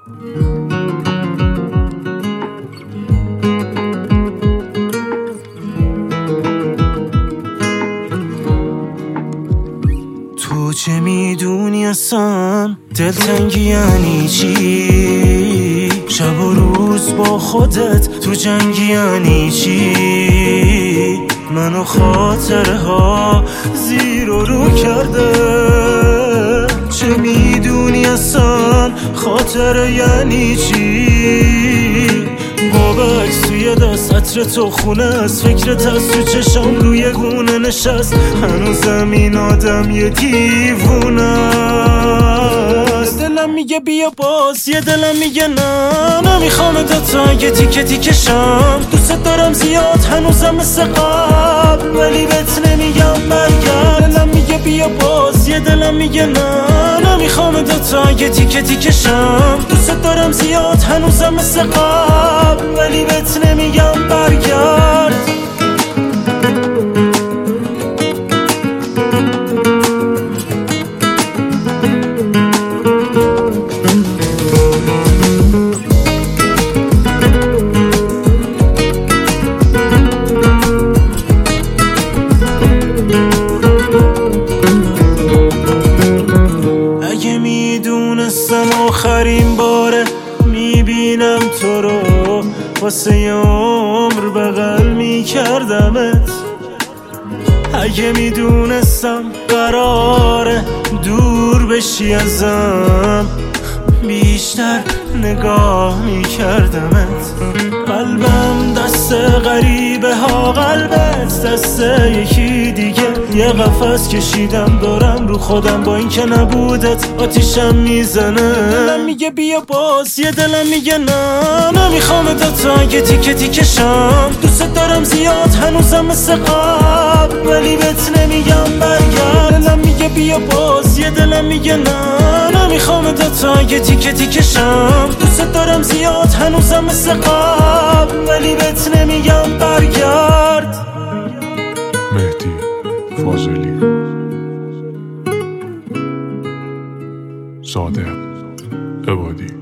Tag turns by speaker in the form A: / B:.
A: تو چه میدونی اصلا دلتنگی یعنی چی؟ شب و روز با خودت تو جنگی یعنی چی؟ منو خاطره ها زیر و رو کرده. چه میدونی اصلا خاطره یعنی چی؟ بابا توی دست عطر تو خونه از فکرت از تو چشام روی گونه نشست. هنوزم این آدم یه دیوونه است. دلم میگه بیا باز، یه دلم میگه نه نمیخوام تا یه تیکه تیکه شم. دوست دارم زیاد هنوزم مثل قبل ولی بهت نمیگم برگرد. دلم میگه بیا باز، یه دلم میگه نه نمیخوام تا یه تیکه تیکه شم. دوست دارم زیاد هنوزم مثل قبل ولی بهت نمیگم برگرد. اگه میدونستم آخرین باره میبینم تو رو واسه یه عمر بغل میکردمت. اگه میدونستم قراره دور بشی ازم بیشتر نگاه میکردمت. قلبم دست غریبه ها، قلبت دست یکی دیگه. یه قفس کشیدم دارم رو خودم با این که نبودت آتیشم میزنه. دلم میگه بیا باز، یه دلم میگه نه نمیخوام تا یه تیکه تیکه شم. دوست دارم زیاد هنوزم مثل قبل ولی بهت نمیگم برگرد. دلم میگه بیا باز، یه دلم میگه نه نمیخوام تا یه تیکه تیکه شم. دوست دارم زیاد هنوزم مثل قبل ولی بهت نمیگم برگرد.
B: مهدی فاضلی، صادق عبادی.